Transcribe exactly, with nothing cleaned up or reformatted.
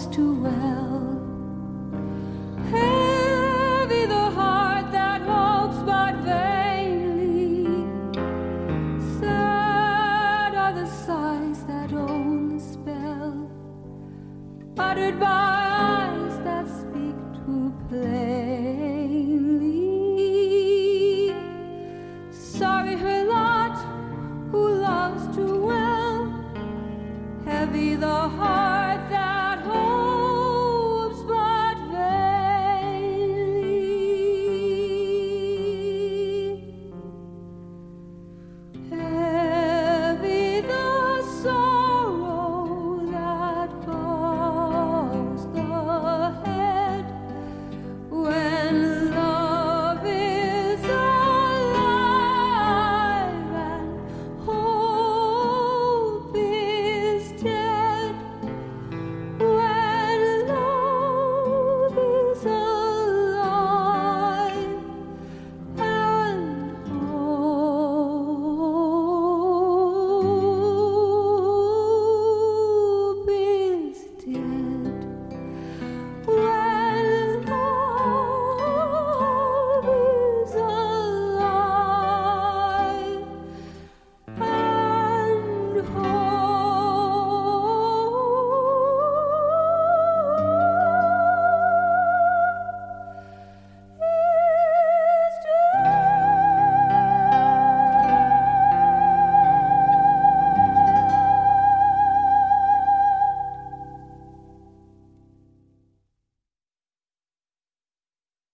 loves too well. Heavy the heart that hopes but vainly. Sad are the sighs that only spell, uttered by eyes that speak too plainly. Sorry her lot, who loves too well. Heavy the heart